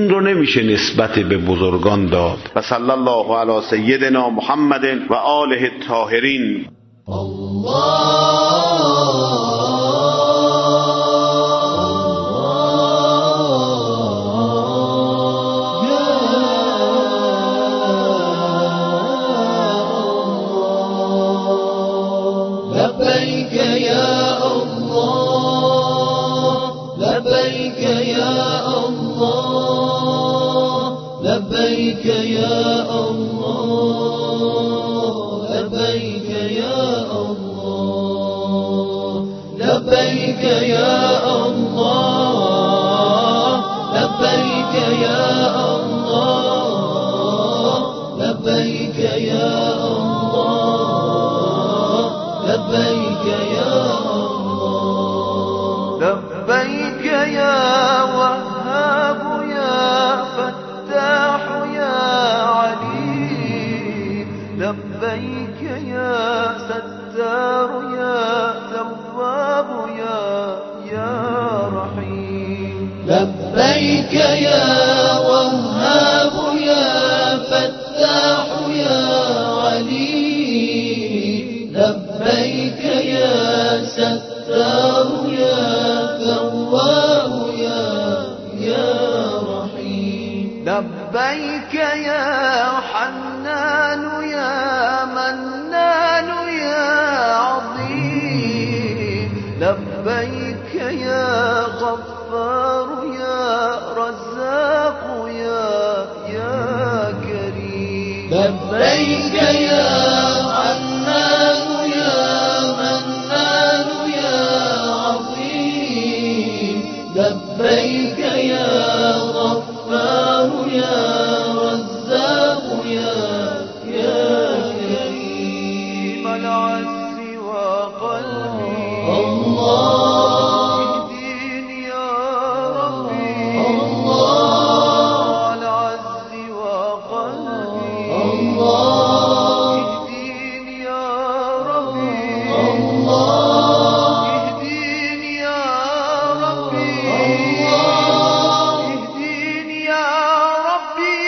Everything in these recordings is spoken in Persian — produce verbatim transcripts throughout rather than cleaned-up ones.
این رو نمیشه نسبت به بزرگان داد. و صلی الله علی سیدنا محمد و آله الطاهرین. لبيك يا الله لبيك يا الله لبيك يا الله لبيك يا الله لبيك يا الله لبيك يا الله لبيك يا لبيك يا الله لبيك يا وهاب يا فتاح يا عليم لبيك يا ستار يا تواب يا يا رحيم لبيك يا وهاب يا فتاح يا عليم لبيك يا ستار يا تواب يا يا رحيم لبيك يا حنان يا منان يا عظيم لبيك يا غفار يا رزاق يا يا كريم لبيك يا حنان يا منان يا عظيم لبيك يا غفار يا رزاق يا يا كريم العز وقلبي الله اهديني يا ربي الله العز وقلبي الله اهديني يا ربي الله اهديني يا ربي الله اهديني يا ربي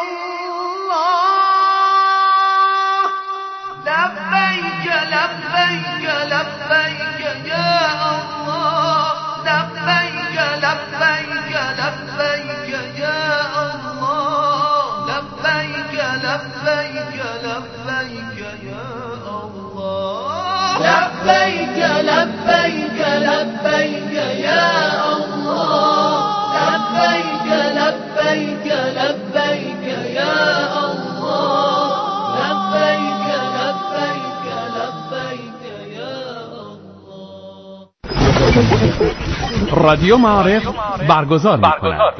الله لبيك لبيك لبيك يا الله لبيك لبيك لبيك يا الله لبيك لبيك لبيك يا الله لبيك لبيك لبيك يا الله لبيك لبيك لبيك يا الله لبيك لبيك لبيك يا الله رادیو معارف برگزار می‌کند.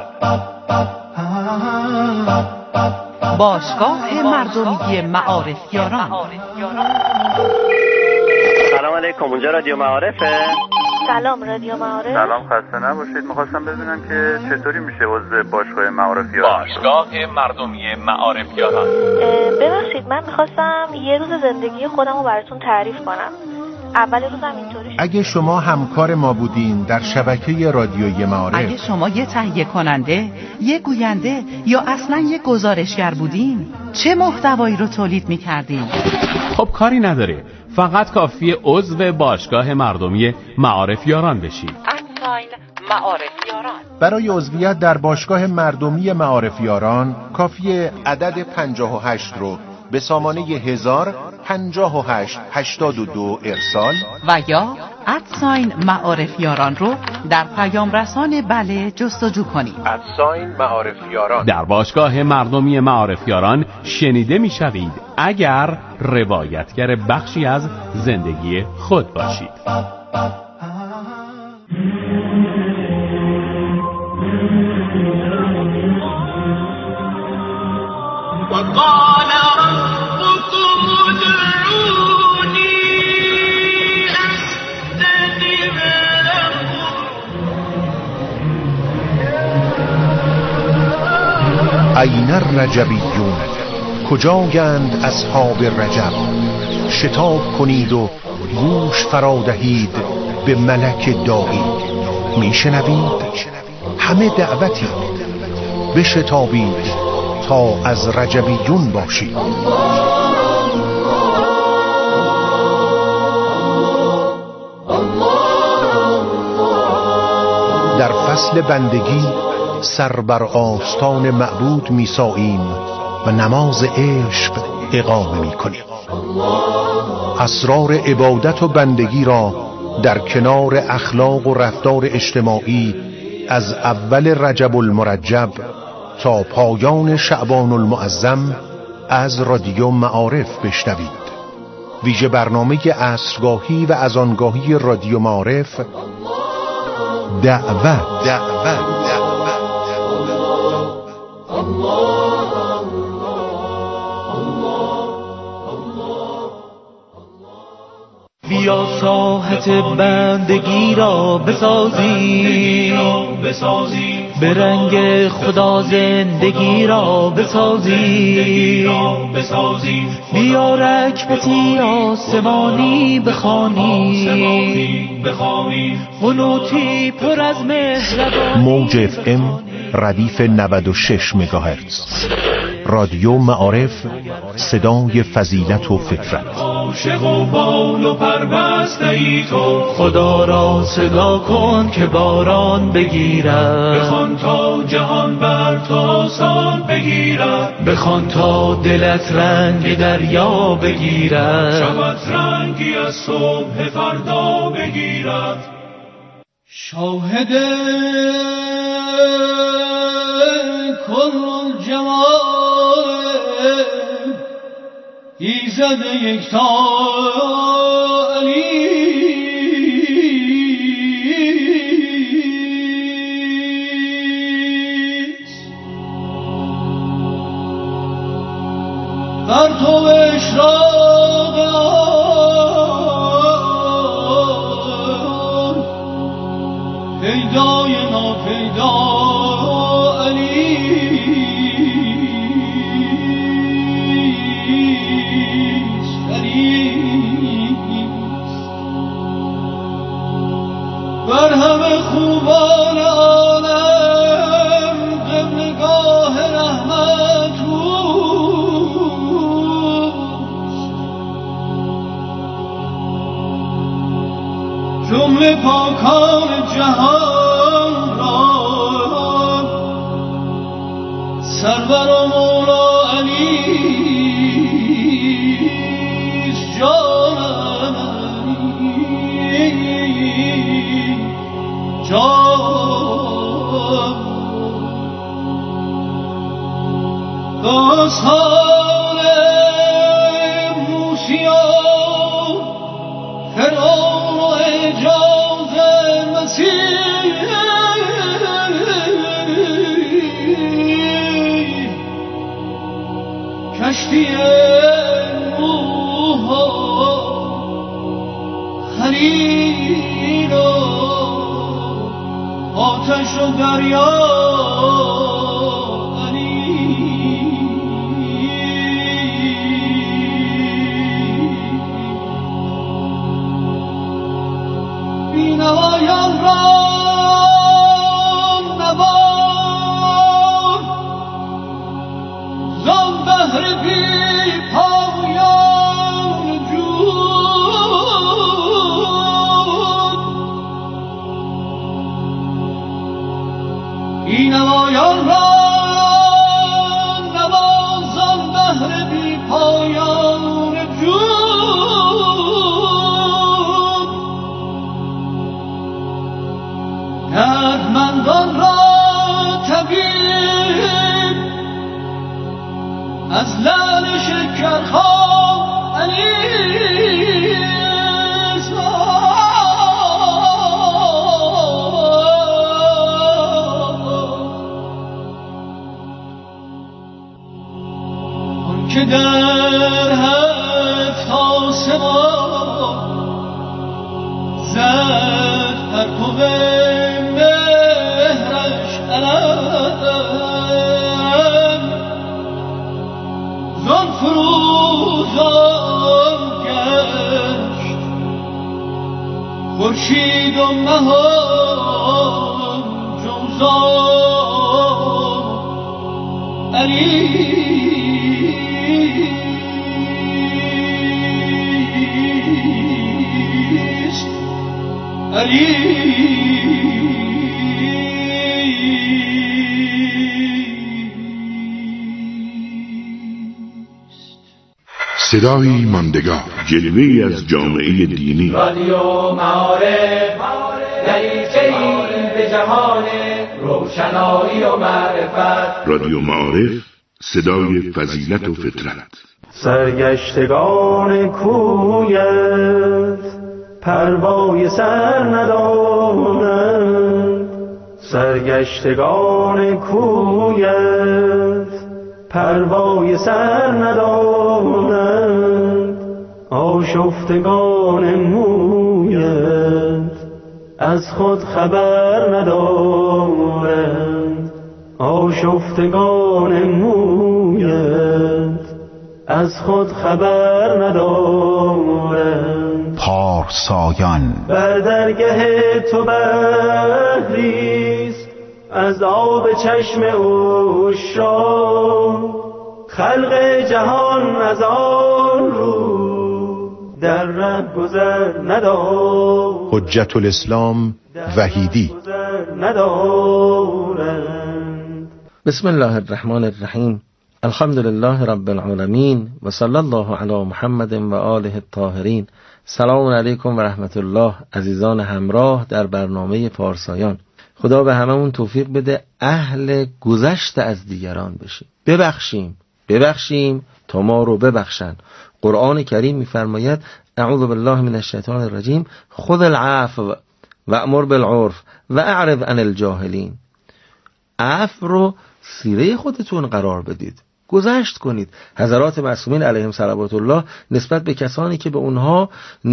باشگاه مردمی معارفیاران. سلام علیکم، اونجا رادیو معارفه؟ سلام رادیو معارف. سلام، خسته نباشید. میخواستم ببینم که چطوری میشه عضو باشگاه معارفیاران. باشگاه مردمی معارفیاران. ببخشید من میخواستم یه روز زندگی خودم رو براتون تعریف کنم. اول روزم اینطوری شد. اگه شما همکار ما بودین در شبکه رادیویی معارف، اگه شما یه تهیه کننده، یه گوینده یا اصلا یه گزارشگر بودین، چه محتوایی رو تولید میکردین؟ خب کاری نداره، فقط کافیه عضو باشگاه مردمی معارفیاران بشید. ادساین معارفیاران. برای عضویت در باشگاه مردمی معارفیاران کافیه عدد پنجاه و هشت رو به سامانه هزار پنجاه و هشت هشتاد و دو ارسال و یا ادساین معارفیاران رو در پیام رسان بله جستجو کنید. ادساین معارفیاران. در باشگاه مردمی معارفیاران شنیده میشوید اگر روایتگر بخشی از زندگی خود باشید. وقال ربكم ادعوني أستجب لكم. این الرجبیون، کجاگند اصحاب رجب؟ شتاب کنید و گوش فرا دهید به ملک داعی. میشنوید؟ همه دعوتی بشتابید تا از رجبیون باشید. در فصل بندگی سر بر آستان معبود میساییم و نماز عشق اقامه میکنیم. اسرار عبادت و بندگی را در کنار اخلاق و رفتار اجتماعی از اول رجب المرجب تا پایان شعبان المعظم از رادیو معارف بشنوید. ویژه برنامه عصرگاهی و اذانگاهی رادیو معارف دعوت دعوت بیا ساحت بندگی را بسازی به رنگ خدا زندگی را بسازی بیا رکبتی آسمانی بخوانی قنوتی پر از مهربانی. موج اف ام ردیف نود و شش مگاهرتز. رادیو معارف، صدای فضیلت و فطرت. عاشق و بال و پربسته ای تو، خدا را صدا کن که باران بگیرد. بخوان تا جهان بر تو آسان بگیرد، بخوان تا دلت رنگ دریا بگیرد، شبت رنگی از صبح فردا بگیرد. شاهد کل الجمال ایزد یکتا علیست، بر تو اشراق آن پیدای ناپیدا بر همه خوبان عالم قبلگاه رحمت اوست، جمله پاکان جهان را سرور و مولا علیست. جانم داستان موسی و فرعون و اعجاز مسیح، کشتی نوح و خلیل و آتش و دریا بینوایان را نوار زان بحر بی پایان جود، بینوایان را نوار زان بحر بی پایان جود، دردمندان را طبیب از لعل شکرخواب علیست. آن که در هفت آسمان زد پرتو مهرش علم، زان فروزان گشت خورشید و مه و جوزان علیست علیست صدایی ماندگار، جلوه‌ای از جامعه دینی. رادیو معارف دریچه‌ای به جهان روشنایی و معرفت. رادیو معارف، صدای فضیلت و فطرت. سرگشتگان کویت پروای سر ندارند، سرگشتگان کویت پروای سر ندارند، آشفتگان مویت از خود خبر ندارند، آشفتگان مویت از خود خبر ندارند. پارسایان بر درگه تو بحریست از آب چشم عشاق، خلق جهان از آن رو در ره گذر ندارد. حجت الاسلام وحیدی. بسم الله الرحمن الرحیم. الحمد لله رب العالمین و صلی الله علی محمد و آله الطاهرین. سلام علیکم و رحمت الله. عزیزان همراه در برنامه پارسایان، خدا به هممون توفیق بده اهل گذشت از دیگران بشیم. ببخشیم ببخشیم تا ما رو ببخشن. قرآن کریم میفرماید اعوذ بالله من الشیطان الرجیم خذ العفو و امر بالعرف و اعرض عن الجاهلین. عفو رو سیره خودتون قرار بدید، گذشت کنید. حضرات معصومین علیهم صلوات الله نسبت به کسانی که به اونها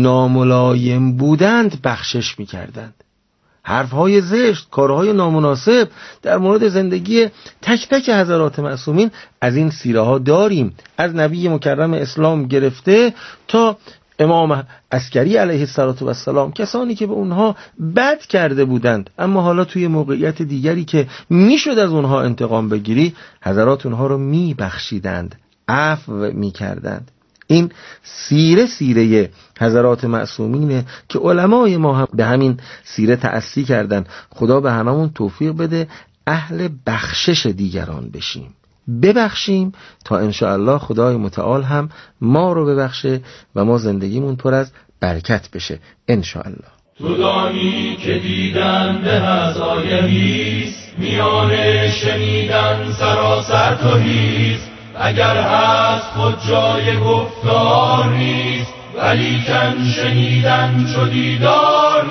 ناملایم بودند بخشش میکردند. حرفهای زشت، کارهای نامناسب در مورد زندگی تک تک حضرات معصومین از این سیره ها داریم، از نبی مکرم اسلام گرفته تا امام عسکری علیه السلام، کسانی که به اونها بد کرده بودند اما حالا توی موقعیت دیگری که میشد از اونها انتقام بگیری، حضرات اونها رو میبخشیدند، عفو میکردند. این سیره سیره حضرات معصومینه که علمای ما هم به همین سیره تأسی کردن. خدا به هممون توفیق بده اهل بخشش دیگران بشیم، ببخشیم تا انشاءالله خدای متعال هم ما رو ببخشه و ما زندگیمون پر از برکت بشه انشاءالله. تو دانی که دیدن به از آیهیست، میان شنیدن سراسر توهیست. اگر هست خود جای گفتار نیست، ولیکن شنیدن چو دیدار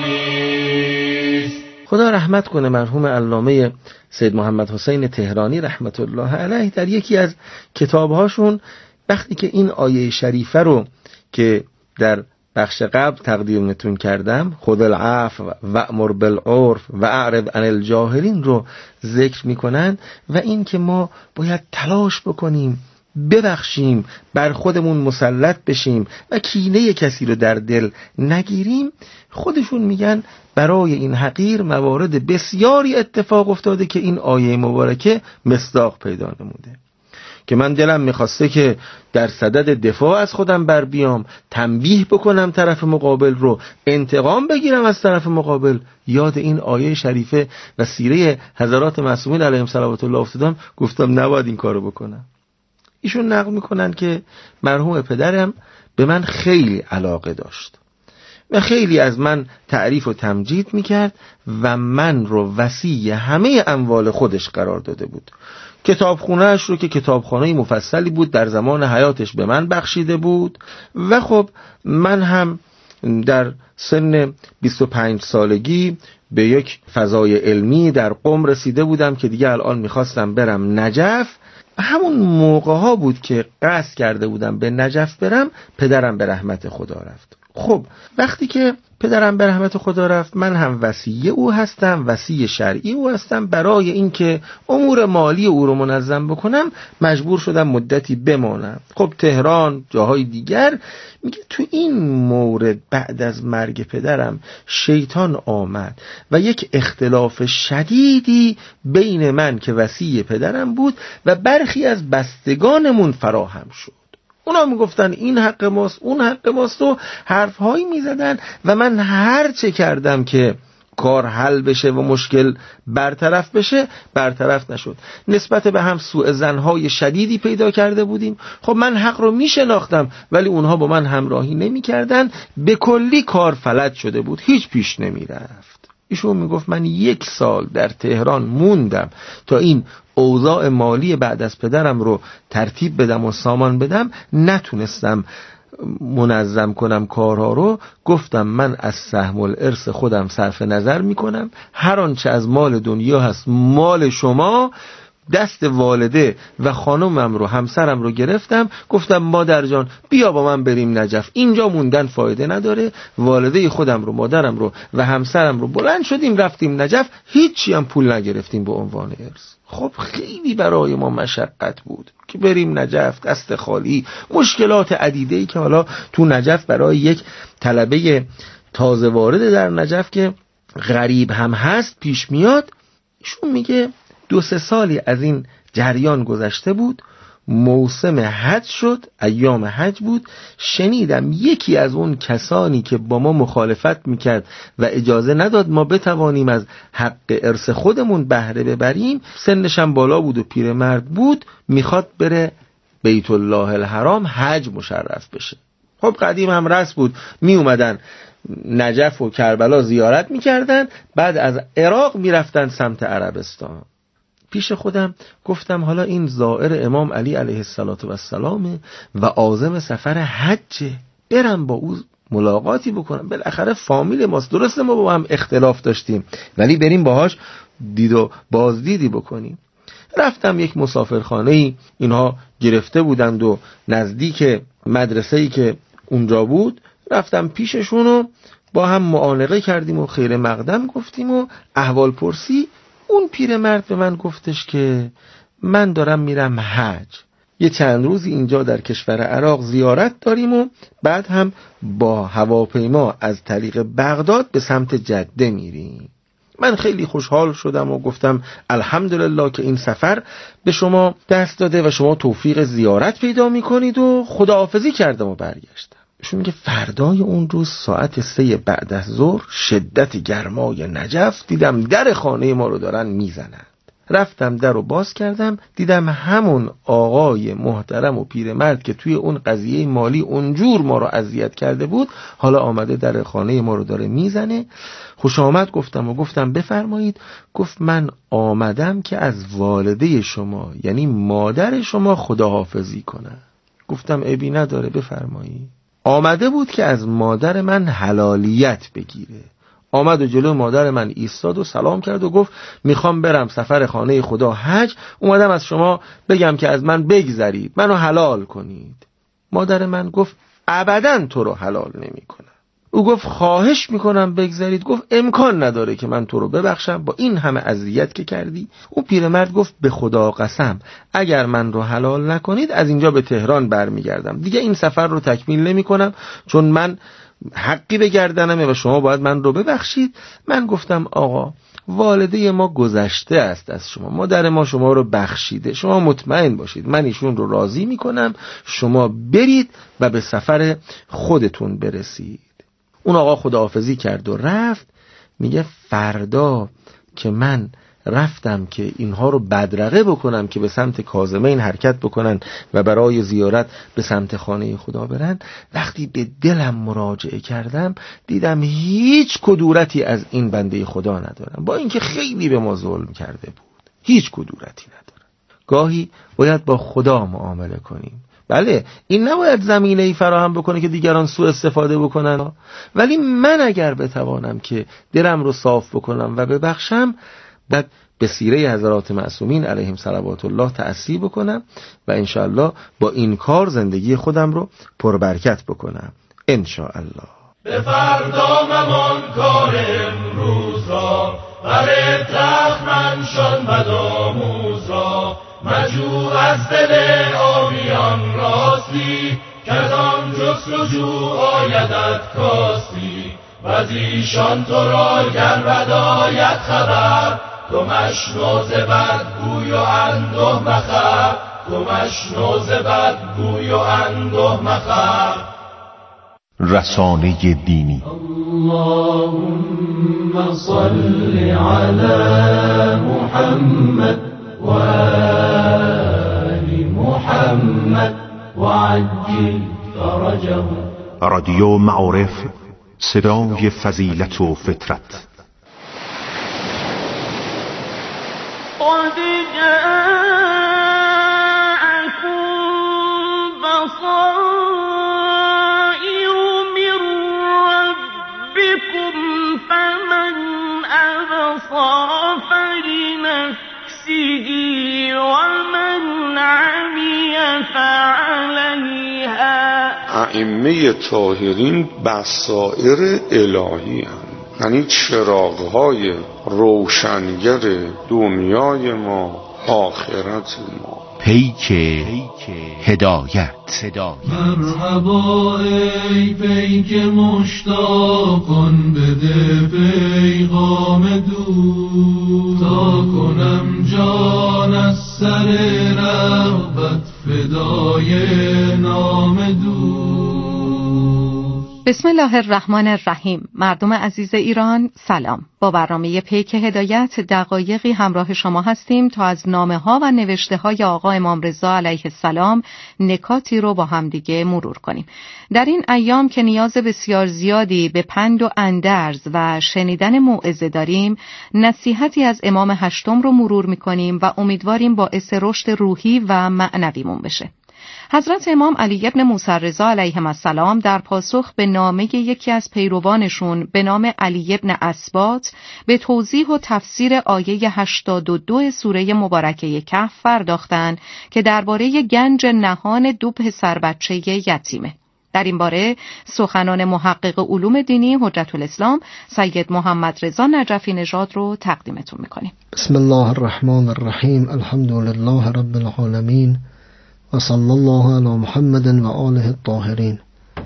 نیست. خدا رحمت کنه مرحوم علامه سید محمد حسین تهرانی رحمت الله علیه در یکی از کتابهاشون وقتی که این آیه شریفه رو که در بخش قبل تقدیمتون کردم، خذ العفو و امر بالعرف و اعرض عن الجاهلین رو ذکر میکنن و این که ما باید تلاش بکنیم ببخشیم، بر خودمون مسلط بشیم و کینه کسی رو در دل نگیریم، خودشون میگن برای این حقیر موارد بسیاری اتفاق افتاده که این آیه مبارکه مصداق پیدا نموده، که من دلم میخواسته که در صدد دفاع از خودم بر بیام، تنبیه بکنم طرف مقابل رو، انتقام بگیرم از طرف مقابل، یاد این آیه شریفه و سیره حضرات معصومین علیهم صلوات الله افتادم، گفتم نباید این کارو بکنم. ایشون نقل میکنن که مرحوم پدرم به من خیلی علاقه داشت و خیلی از من تعریف و تمجید میکرد و من رو وصی همه اموال خودش قرار داده بود. کتابخونه‌اش رو که کتابخانه مفصلی بود در زمان حیاتش به من بخشیده بود و خب من هم در سن بیست و پنج سالگی به یک فضای علمی در قم رسیده بودم که دیگه الان میخواستم برم نجف. همون موقع ها بود که قصد کرده بودم به نجف برم، پدرم به رحمت خدا رفت. خب وقتی که پدرم به رحمت خدا رفت، من هم وصی او هستم، وصی شرعی او هستم. برای اینکه امور مالی او رو منظم بکنم مجبور شدم مدتی بمانم. خب تهران، جاهای دیگر. میگه تو این مورد بعد از مرگ پدرم شیطان آمد و یک اختلاف شدیدی بین من که وصی پدرم بود و برخی از بستگانمون فراهم شد. اونا میگفتن این حق ماست، اون حق ماست و حرفهایی میزدن و من هر چه کردم که کار حل بشه و مشکل برطرف بشه برطرف نشد. نسبت به هم سوء ظن‌های شدیدی پیدا کرده بودیم. خب من حق رو میشناختم ولی اونها با من همراهی نمیکردن. به کلی کار فلج شده بود، هیچ پیش نمیرفت. ایشون میگفت من یک سال در تهران موندم تا این اوضاع مالی بعد از پدرم رو ترتیب بدم و سامان بدم، نتونستم منظم کنم کارها رو. گفتم من از سهم الارث خودم صرف نظر میکنم، هر آنچه از مال دنیا هست مال شما. دست والده و خانمم رو، همسرم رو گرفتم، گفتم مادر جان بیا با من بریم نجف، اینجا موندن فایده نداره. والده خودم رو، مادرم رو و همسرم رو بلند شدیم رفتیم نجف، هیچی هم پول نگرفتیم به عنوان ارث. خب خیلی برای ما مشقت بود که بریم نجف دست خالی، مشکلات عدیده‌ای که حالا تو نجف برای یک طلبه تازه وارد در نجف که غریب هم هست پیش میاد. ایشون میگه دو سه سالی از این جریان گذشته بود، موسم حج شد، ایام حج بود. شنیدم یکی از اون کسانی که با ما مخالفت میکرد و اجازه نداد ما بتوانیم از حق ارث خودمون بهره ببریم، سنشم بالا بود و پیرمرد بود، میخواد بره بیت الله الحرام حج مشرف بشه. خب قدیم هم رسم بود، می اومدن نجف و کربلا زیارت میکردن، بعد از عراق میرفتن سمت عربستان. پیش خودم گفتم حالا این زائر امام علی علیه السلام و عازم سفر حج، برم با او ملاقاتی بکنم، بالاخره فامیل ماست. درسته ما با هم اختلاف داشتیم ولی بریم باهاش دید و بازدیدی بکنیم. رفتم یک مسافرخانه‌ای اینها گرفته بودند و نزدیک مدرسه‌ای که اونجا بود، رفتم پیششون و با هم معانقه کردیم و خیر مقدم گفتیم و احوال پرسی. اون پیرمرد به من گفتش که من دارم میرم حج، یه چند روزی اینجا در کشور عراق زیارت داریم و بعد هم با هواپیما از طریق بغداد به سمت جده میریم. من خیلی خوشحال شدم و گفتم الحمدلله که این سفر به شما دست داده و شما توفیق زیارت پیدا میکنید و خداحافظی کردم و برگشتم. شون میگه فردای اون روز ساعت سه بعد از ظهر شدت گرمای نجف دیدم در خانه ما رو دارن میزنند. رفتم در رو باز کردم، دیدم همون آقای محترم و پیرمرد که توی اون قضیه مالی اونجور ما رو اذیت کرده بود حالا آمده در خانه ما رو داره میزنه. خوش آمد گفتم و گفتم بفرمایید. گفت من آمدم که از والده شما یعنی مادر شما خداحافظی کنم. گفتم عیبی نداره بفرمایید. آمده بود که از مادر من حلالیت بگیره. آمد و جلو مادر من ایستاد و سلام کرد و گفت میخوام برم سفر خانه خدا حج، اومدم از شما بگم که از من بگذرید، منو حلال کنید. مادر من گفت ابداً تو رو حلال نمی کنم. او گفت خواهش میکنم بگذرید. گفت امکان نداره که من تو رو ببخشم با این همه اذیت که کردی. اون پیرمرد گفت به خدا قسم اگر من رو حلال نکنید از اینجا به تهران برمیگردم، دیگه این سفر رو تکمیل نمی کنم چون من حقی به گردنمه و شما باید من رو ببخشید. من گفتم آقا والده ما گذشته است از شما، مادر ما شما رو بخشیده، شما مطمئن باشید من ایشون رو راضی میکنم، شما برید و به سفر خودتون برسید. اون آقا خداحافظی کرد و رفت. میگه فردا که من رفتم که اینها رو بدرقه بکنم که به سمت کاظمین حرکت بکنن و برای زیارت به سمت خانه خدا برن، وقتی به دلم مراجعه کردم دیدم هیچ کدورتی از این بنده خدا ندارم، با اینکه خیلی به ما ظلم کرده بود هیچ کدورتی ندارم. گاهی باید با خدا معامله کنیم. بله این نباید زمینه‌ای فراهم بکنه که دیگران سوء استفاده بکنن، ولی من اگر بتوانم که دلم رو صاف بکنم و ببخشم، بعد به سیره حضرات معصومین علیهم صلوات الله تأسی بکنم و انشاءالله با این کار زندگی خودم رو پربرکت بکنم انشاءالله. به فردا ممان کار امروز را، بر تخمن شان بدآموز را. مجو از دل آبیان راستی، که از آن جستجو آیدت کاستی. و از ایشان تو را گر بد آید خبر، تو مشنو ز بدگوی و انده مخر. تو مشنو ز بدگوی و انده مخر. رسانه دینی. اللهم صل علی محمد و آل محمد و عجل فرجهم. رادیو معارف، صدای فضیلت و فطرت. قد جاءكم بصائر من ربكم فمن أبصر فلنفسه ومن عمي فعليها. ائمه طاهرین بصائر الهی هم، یعنی چراغ‌های روشنگر دنیای ما، آخرت ما. پیک هدایت. مرحبا ای پیک مشتاقان، بده پیغام دور. تا کنم جان از سر رغبت، فدای نام دور. بسم الله الرحمن الرحیم. مردم عزیز ایران سلام. با برنامه پیک هدایت دقایقی همراه شما هستیم تا از نامه ها و نوشته های آقا امام رضا علیه السلام نکاتی رو با همدیگه مرور کنیم. در این ایام که نیاز بسیار زیادی به پند و اندرز و شنیدن موعظه داریم، نصیحتی از امام هشتم رو مرور میکنیم و امیدواریم باعث رشد روحی و معنویمون بشه. حضرت امام علی ابن موسی رضا علیهم السلام در پاسخ به نامه یکی از پیروانشون به نام علی ابن اسباط به توضیح و تفسیر آیه هشتاد و دو سوره مبارکه کهف پرداختند که درباره گنج نهان دو پسر بچه یتیمه. در این باره سخنان محقق علوم دینی حجت الاسلام سید محمد رضا نجفی نژاد رو تقدیمتون میکنیم. بسم الله الرحمن الرحیم. الحمد لله رب العالمین و صلی الله علی محمد و آله الطاهرین.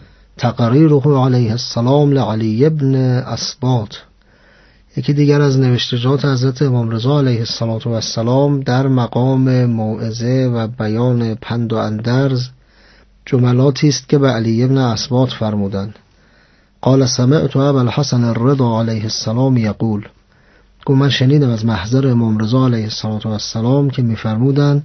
تقریره علیه السلام لعلی ابن اسباط. یکی دیگر از نوشتجات حضرت امام رضا علیه السلام در مقام موعظه و بیان پند و اندرز جملاتی است که به علی ابن اسباط فرمودند. قال سمعت ابا الحسن الرضا علیه السلام یقول، گفت من شنیدم از محضر امام رضا علیه السلام که می‌فرمودند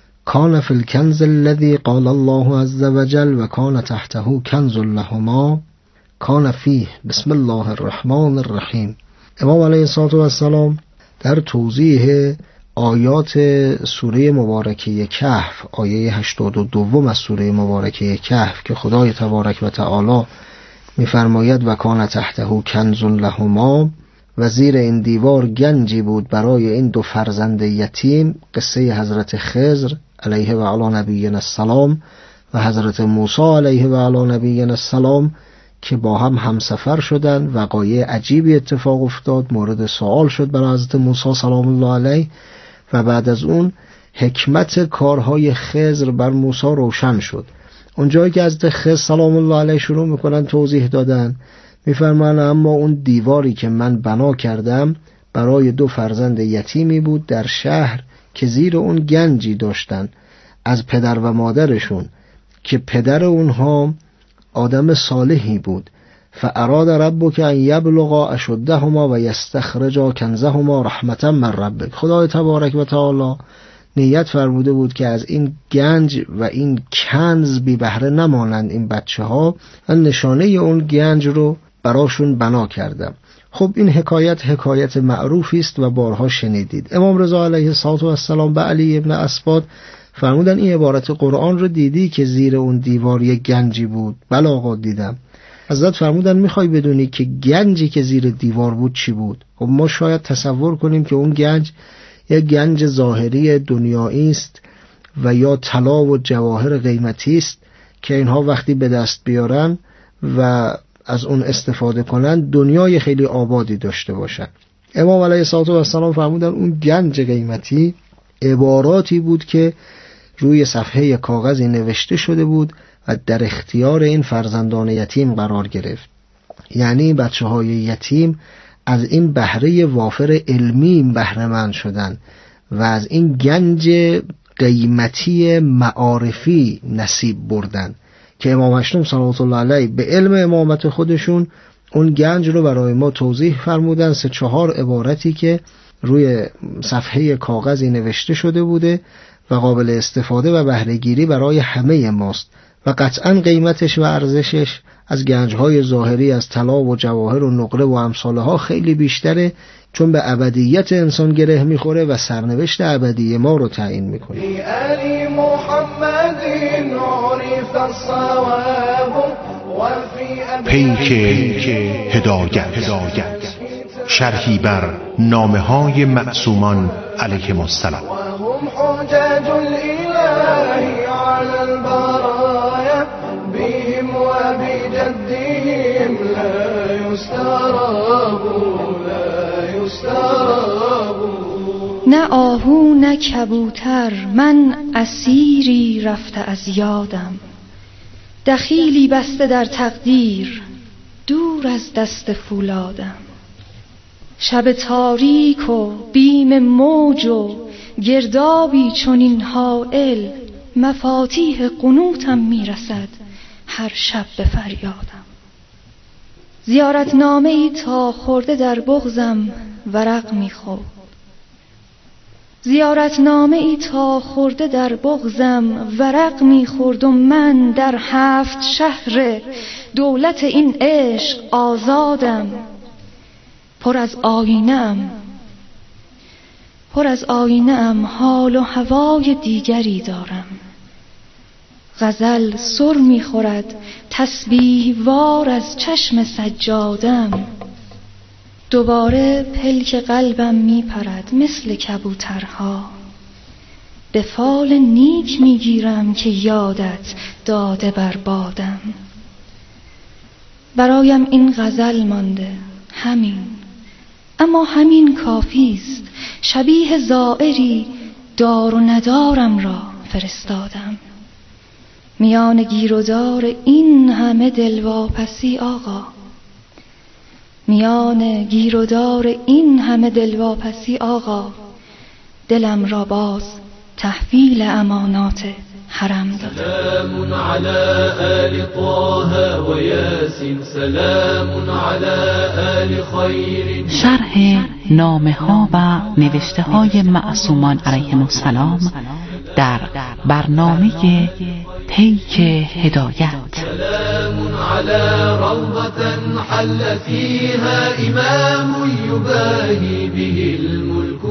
کان فی الکنز الذی قال الله عز وجل و کان تحته کنز لهما کان فیه بسم الله الرحمن الرحیم. امام علیه السلام در توضیح آیات سوره مبارکه کهف، آیه هشتاد و دو از سوره مبارکه کهف که خدای تبارک و تعالی می‌فرماید و کان تحته کنز لهما، و زیر این دیوار گنجی بود برای این دو فرزند یتیم، قصه حضرت خضر علیه و علی نبینا السلام و حضرت موسی علیه و علی نبینا السلام که با هم همسفر شدند. وقایع عجیبی اتفاق افتاد، مورد سوال شد برای حضرت موسی سلام الله علیه و بعد از اون حکمت کارهای خضر بر موسی روشن شد. اونجایی که حضرت خضر سلام الله علیه شروع میکنن توضیح دادن، میفرمان اما اون دیواری که من بنا کردم برای دو فرزند یتیمی بود در شهر که زیر اون گنجی داشتن از پدر و مادرشون که پدر اونها آدم صالحی بود. فاراد ربک ان یبلغا اشدهما و یستخرجا کنزهما رحمتا من ربک. خدای تبارک و تعالی نیت فرموده بود که از این گنج و این کنز بی بهره نمانند این بچه ها و نشانه اون گنج رو براشون بنا کردم. خب این حکایت حکایت معروفی است و بارها شنیدید. امام رضا علیه السلام به علی ابن اسباط فرمودن این عبارت قرآن رو دیدی که زیر اون دیوار یک گنجی بود؟ بله آقا دیدم. حضرت فرمودن میخوای بدونی که گنجی که زیر دیوار بود چی بود؟ خب ما شاید تصور کنیم که اون گنج یک گنج ظاهری دنیایی است و یا طلا و جواهر قیمتی است که اینها وقتی به دست بیارن و از اون استفاده کنن دنیای خیلی آبادی داشته باشن. امام علیه السلام فرمودن اون گنج قیمتی عباراتی بود که روی صفحه کاغذی نوشته شده بود و در اختیار این فرزندان یتیم قرار گرفت. یعنی بچه های یتیم از این بهره وافر علمی بهره مند شدن و از این گنج قیمتی معارفی نصیب بردن که امام هشتم صلوات الله علیه به علم امامت خودشون اون گنج رو برای ما توضیح فرمودن. سه چهار عبارتی که روی صفحه کاغذی نوشته شده بوده و قابل استفاده و بهره‌گیری برای همه ماست و قطعاً قیمتش و ارزشش از گنج‌های ظاهری از طلا و جواهر و نقره و امثالها خیلی بیشتره، چون به ابدیت انسان گره میخوره و سرنوشت ابدی ما رو تعیین میکنه. پیک هدایت، شرحی بر نامه های معصومان علیهم السلام. نه آهو نه کبوتر، من اسیری رفته از یادم، دخیلی بسته در تقدیر دور از دست فولادم. شب تاریک و بیم موج و گردابی چنین هائل، مفاتیح قنوتم میرسد هر شب به فریادم. زیارت نامه ای تا خورده در بغزم ورق میخورد، زیارت نامه ای تا خورده در بغزم ورق میخورد و من در هفت شهر دولت این عشق آزادم. پر از آینه‌ام پر از آینه‌ام حال و هوای دیگری دارم. غزل سر میخورد تسبیح وار از چشم سجادم. دوباره پلک قلبم میپرد مثل کبوترها، به فال نیک میگیرم که یادت داده بر بادم. برایم این غزل مانده همین، اما همین کافیست. شبیه زائری دار و ندارم را فرستادم. میان گیر و دار این همه دلواپسی آقا، میان گیر و دار این همه دلواپسی آقا، دلم را باز تحویل امانات حرم دادم. سلام علی آل طه و یاسین، سلام علی آل خیر. شرح نامه ها و نوشته های معصومان علیهم السلام در برنامه پیک هدایت. سلام علی روضة حل فيها امام یباهی به الملک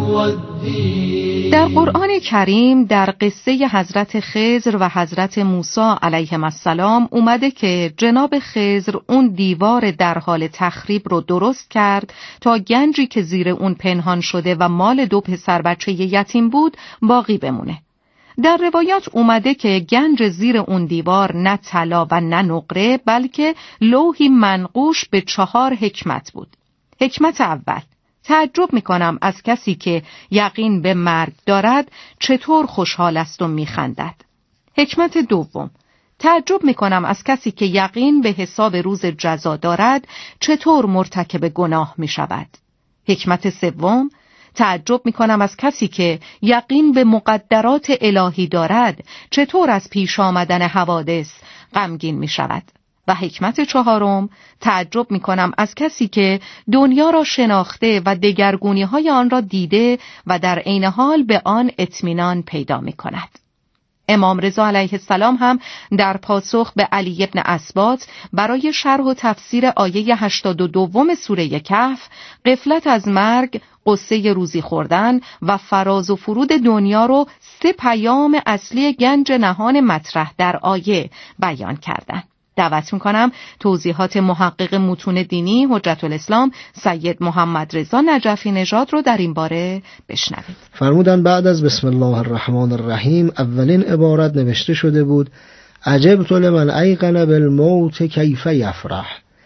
والدین. در قرآن کریم در قصه حضرت خضر و حضرت موسی علیهم السلام اومده که جناب خضر اون دیوار در حال تخریب رو درست کرد تا گنجی که زیر اون پنهان شده و مال دو پسر بچه یتیم بود باقی بمونه. در روایات اومده که گنج زیر اون دیوار نه طلا و نه نقره، بلکه لوحی منقوش به چهار حکمت بود. حکمت اول: تعجب میکنم از کسی که یقین به مرگ دارد چطور خوشحال است و میخندد. حکمت دوم: تعجب میکنم از کسی که یقین به حساب روز جزا دارد چطور مرتکب گناه میشود. حکمت سوم: تعجب میکنم از کسی که یقین به مقدرات الهی دارد چطور از پیش آمدن حوادث غمگین میشود. و حکمت چهارم: تعجب میکنم از کسی که دنیا را شناخته و دگرگونی های آن را دیده و در عین حال به آن اطمینان پیدا میکند. امام رضا علیه السلام هم در پاسخ به علی ابن اسباط برای شرح و تفسیر آیه هشتاد و دو سوره کهف، غفلت از مرگ، قصه روزی خوردن و فراز و فرود دنیا رو سه پیام اصلی گنج نهان مطرح در آیه بیان کردند. دعوت میکنم توضیحات محقق متون دینی حجت الاسلام سید محمد رضا نجفی نژاد رو در این باره بشنوید. فرمودن بعد از بسم الله الرحمن الرحیم اولین عبارت نوشته شده بود: عجبت لمن ایقن بالموت کیف یفرح.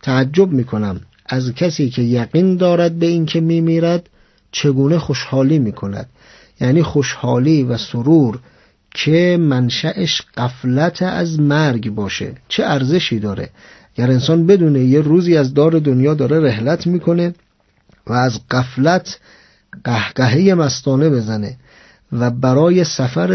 تعجب میکنم از کسی که یقین دارد به این که میمیرد چگونه خوشحالی میکند. یعنی خوشحالی و سرور که منشأش غفلت از مرگ باشه چه ارزشی داره؟ اگر انسان بدونه یه روزی از دار دنیا داره رحلت میکنه و از غفلت قهقهه مستانه بزنه و برای سفر